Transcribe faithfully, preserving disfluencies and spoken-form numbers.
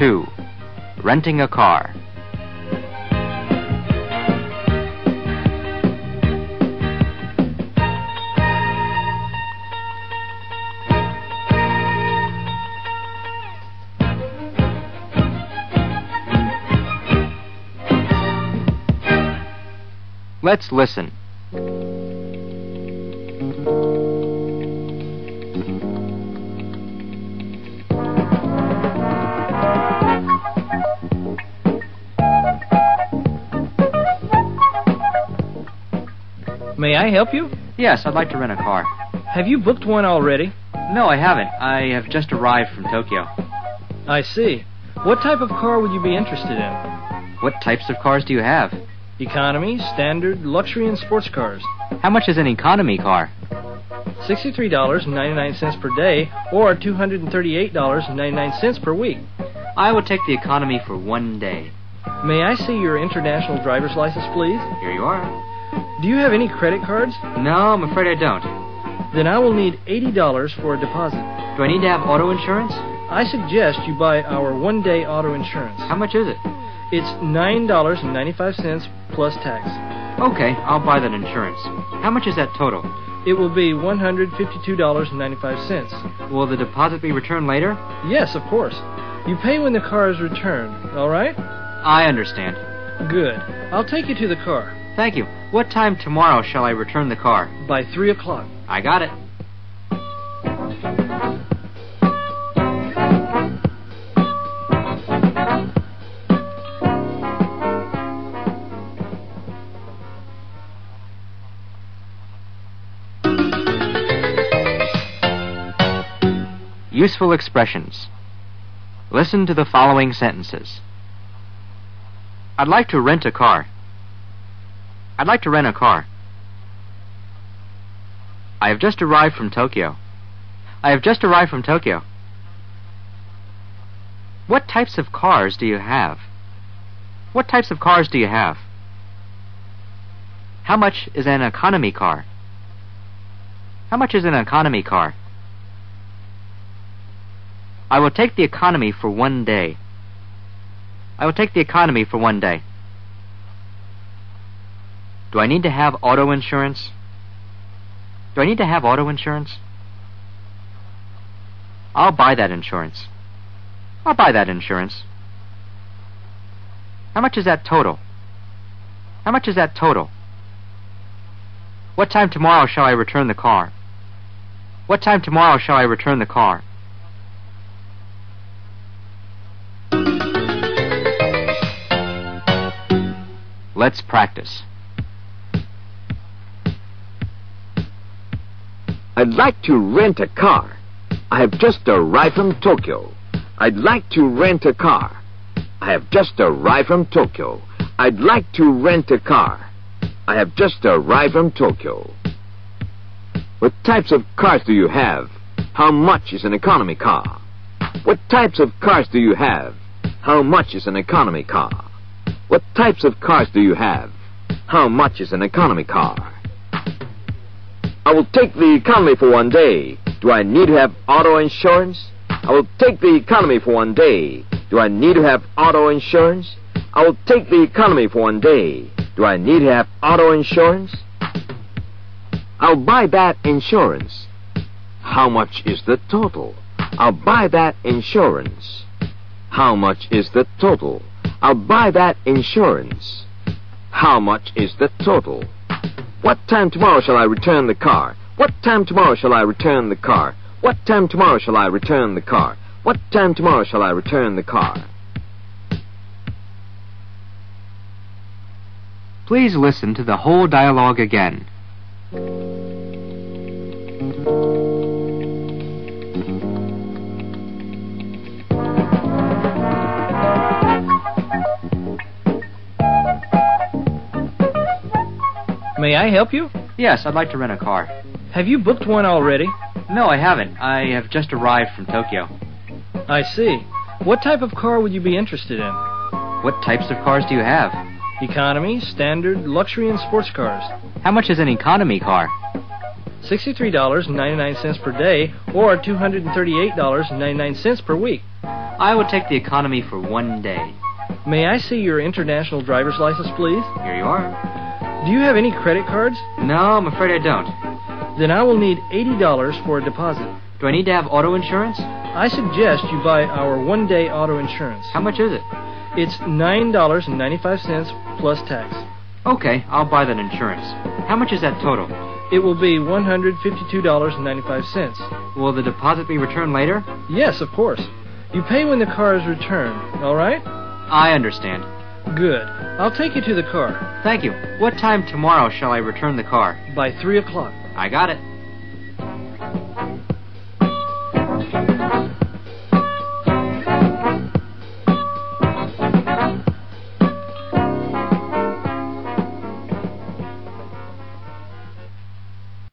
two. Renting a car. Let's listen. May I help you? Yes, I'd like to rent a car. Have you booked one already? No, I haven't. I have just arrived from Tokyo. I see. What type of car would you be interested in? What types of cars do you have? Economy, standard, luxury, and sports cars. How much is an economy car? sixty-three dollars and ninety-nine cents per day, or two hundred thirty-eight dollars and ninety-nine cents per week. I will take the economy for one day. May I see your international driver's license, please? Here you are. Do you have any credit cards? No, I'm afraid I don't. Then I will need eighty dollars for a deposit. Do I need to have auto insurance? I suggest you buy our one-day auto insurance. How much is it? It's nine dollars and ninety-five cents plus tax. Okay, I'll buy that insurance. How much is that total? It will be one hundred fifty-two dollars and ninety-five cents. Will the deposit be returned later? Yes, of course. You pay when the car is returned, all right? I understand. Good. I'll take you to the car. Thank you. What time tomorrow shall I return the car? By three o'clock. I got it. Useful expressions. Listen to the following sentences. I'd like to rent a car. I'd like to rent a car. I have just arrived from Tokyo. I have just arrived from Tokyo. What types of cars do you have? What types of cars do you have? How much is an economy car? How much is an economy car? I will take the economy for one day. I will take the economy for one day. Do I need to have auto insurance? Do I need to have auto insurance? I'll buy that insurance. I'll buy that insurance. How much is that total? How much is that total? What time tomorrow shall I return the car? What time tomorrow shall I return the car? Let's practice. I'd like to rent a car. I have just arrived from Tokyo. I'd like to rent a car. I have just arrived from Tokyo. I'd like to rent a car. I have just arrived from Tokyo. What types of cars do you have? How much is an economy car? What types of cars do you have? How much is an economy car? What types of cars do you have? How much is an economy car? I will take the economy for one day. Do I need to have auto insurance? I will take the economy for one day. Do I need to have auto insurance? I will take the economy for one day. Do I need to have auto insurance? I'll buy that insurance. How much is the total? I'll buy that insurance. How much is the total? I'll buy that insurance. How much is the total? What time tomorrow shall I return the car? What time tomorrow shall I return the car? What time tomorrow shall I return the car? What time tomorrow shall I return the car? Please listen to the whole dialogue again. May I help you? Yes, I'd like to rent a car. Have you booked one already? No, I haven't. I have just arrived from Tokyo. I see. What type of car would you be interested in? What types of cars do you have? Economy, standard, luxury, and sports cars. How much is an economy car? sixty-three dollars and ninety-nine cents per day, or two hundred thirty-eight dollars and ninety-nine cents per week. I would take the economy for one day. May I see your international driver's license, please? Here you are. Do you have any credit cards? No, I'm afraid I don't. Then I will need eighty dollars for a deposit. Do I need to have auto insurance? I suggest you buy our one-day auto insurance. How much is it? It's nine dollars and ninety-five cents plus tax. Okay, I'll buy that insurance. How much is that total? It will be one hundred fifty-two dollars and ninety-five cents. Will the deposit be returned later? Yes, of course. You pay when the car is returned, all right? I understand. Good. I'll take you to the car. Thank you. What time tomorrow shall I return the car? By three o'clock. I got it.